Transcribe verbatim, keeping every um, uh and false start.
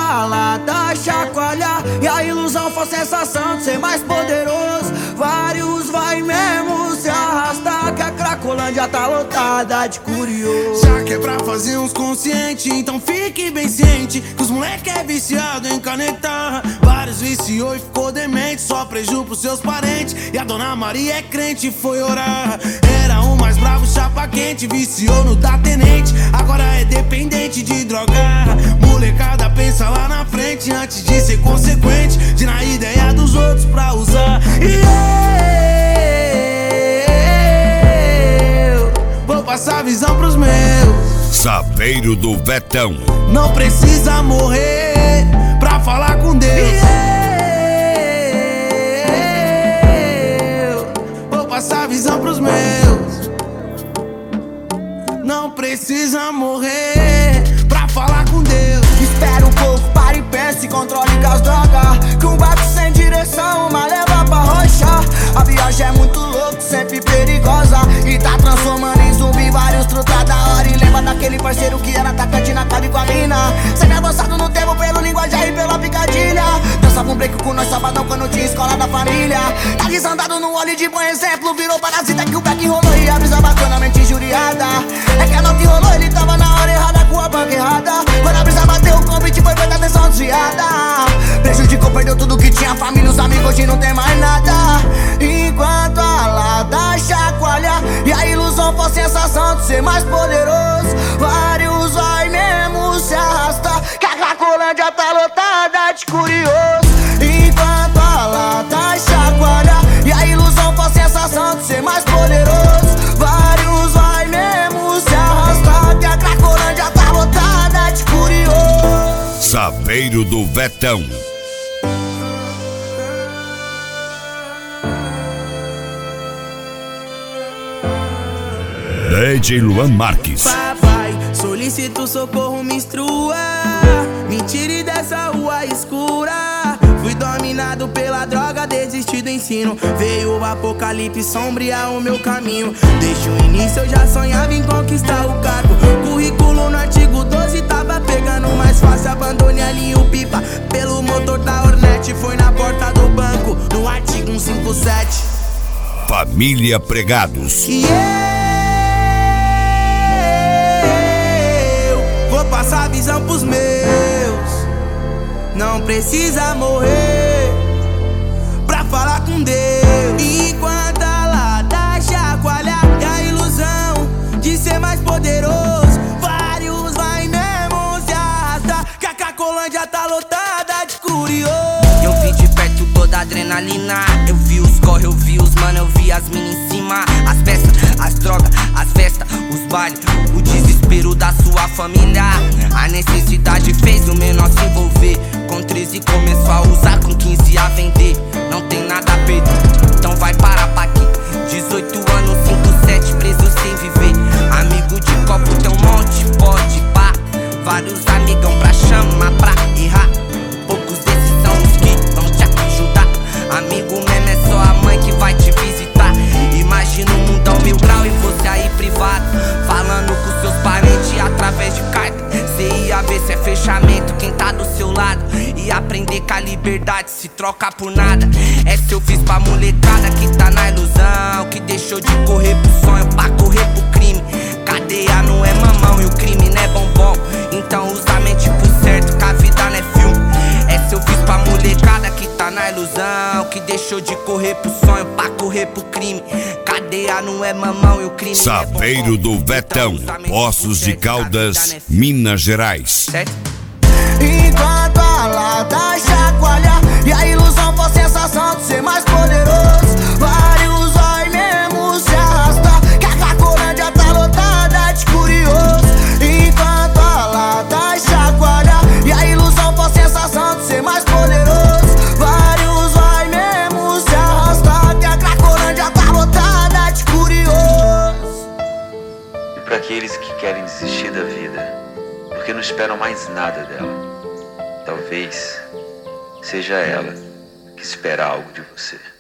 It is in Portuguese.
a lata chacoalhar e a ilusão for sensação de ser mais poderoso, vários vai mesmo se arrastar, que a Cracolândia tá lotada de curioso. Já que é pra fazer uns consciente, então fique bem ciente que os moleque é viciado em canetar. Vários viciou e ficou demente, só preju pros seus parentes. E a dona Maria é crente e foi orar. Era o mais bravo, chapa quente, viciou no da tenente, agora é dependente de drogar. Molecada pensa lá na frente antes de ser consequente, de na ideia dos outros pra usar. E eu vou passar a visão pros meus. Saveiro do Vetão. Não precisa morrer pra falar com Deus. E eu vou passar a visão pros meus. Não precisa morrer pra falar com Deus. Espera um pouco, para e pensa e controle com as drogas, que um barco sem direção, uma leva pra rocha. A viagem é muito louca, sempre perigosa, e tá transformando em zumbi vários truta da hora. E lembra daquele parceiro que era atacante na cabe com a mina, sempre avançado no tempo pelo linguajar e pela picadilha. Dançava um break com nós sabadão quando tinha escola da família. Tá desandado no óleo de bom exemplo, virou parasita que o back rolou e a brisa bacanamente injuriada. É que a nota rolou, ele tava na hora errada com a banca errada. Quando a brisa bateu o convite foi feita atenção desviada. Prejudicou, perdeu tudo que tinha, família, os amigos, hoje não tem mais nada. Enquanto a lata chacoalha e a ilusão for sensação de ser mais poderoso, vários vai mesmo se arrastar, que a Cracolândia tá lotada de curioso. Enquanto a lata chacoalha e a ilusão for sensação de ser mais poderoso, vários vai mesmo se arrastar, que a Cracolândia tá lotada de curioso. Saveiro do Vetão. D J Luan Marques. Papai, solicito socorro, me instrua, me tire dessa rua escura. Fui dominado pela droga, desisti do ensino. Veio o apocalipse sombrear o meu caminho. Desde o início eu já sonhava em conquistar o cargo. Currículo no artigo doze tava pegando mais fácil. Abandonei ali o pipa pelo motor da Hornet. Foi na porta do banco, no artigo cento e cinquenta e sete. Família Pregados. Yeah! Vou passar a visão pros meus. Não precisa morrer pra falar com Deus. Enquanto a lata chacoalha e a ilusão de ser mais poderoso, vários vai mesmo se arrastar, que a Cracolândia tá lotada de curioso. Eu vi de perto toda a adrenalina, eu vi os corre, eu vi os mano, eu vi as minas em cima. As peças, as drogas, as festas, os bailes, o desespero da sua família. A necessidade fez o menor se envolver. Com treze começou a usar, com quinze a vender. Não tem nada a perder, então vai parar pra aqui. Dezoito anos, cinco, sete, preso sem viver. Amigo de copo tem um monte, pode pá. Vários amigão pra chamar, pra errar. Poucos desses são os que vão te ajudar. Amigo mesmo é só a mãe que vai te visitar. Imagina um mundão mil grau e você aí privado, falando com seus parentes através de carta. Cê ia ver se é fechamento quem tá do seu lado, e aprender que a liberdade se troca por nada. Essa eu fiz pra molecada que tá na ilusão, que deixou de correr pro sonho pra correr pro crime. Cadeia não é mamão e o crime não é bombom, então usa a mente pro certo que a vida não é filme. Essa eu fiz pra molecada que tá na ilusão, que deixou de correr pro sonho pra correr pro crime. Cadeia não é mamão e o crime não é bombom. Saveiro do Vetão, Poços de Caldas, Minas Gerais. Enquanto a lata chacoalha e a ilusão for sensação de ser mais poderoso, vários vai mesmo se arrastar, que a Cracolândia tá lotada de curioso. Enquanto a lata chacoalha e a ilusão for sensação de ser mais poderoso, vários vai mesmo se arrastar, que a Cracolândia tá lotada de curioso. E pra aqueles que querem desistir da vida, porque não esperam mais nada dela, talvez seja ela que espera algo de você.